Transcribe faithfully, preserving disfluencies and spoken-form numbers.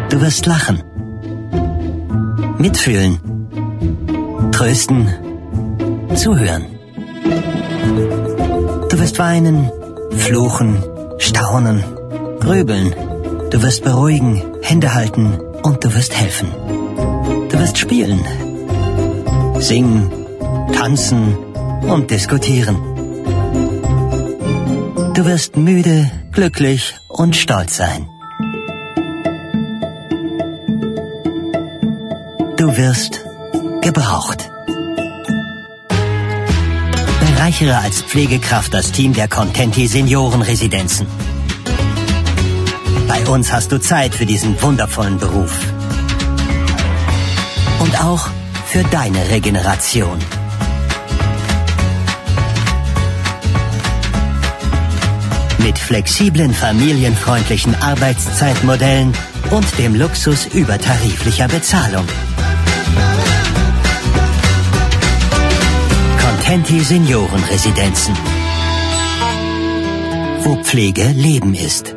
Du wirst lachen, mitfühlen, trösten, zuhören. Du wirst weinen, fluchen, staunen, grübeln. Du wirst beruhigen, Hände halten und du wirst helfen. Du wirst spielen, singen, tanzen und diskutieren. Du wirst müde, glücklich und stolz sein. Du wirst gebraucht. Bereichere als Pflegekraft das Team der Contenti Seniorenresidenzen. Bei uns hast du Zeit für diesen wundervollen Beruf. Und auch für deine Regeneration. Mit flexiblen, familienfreundlichen Arbeitszeitmodellen und dem Luxus übertariflicher Bezahlung. Contenti Seniorenresidenzen. Wo Pflege Leben ist.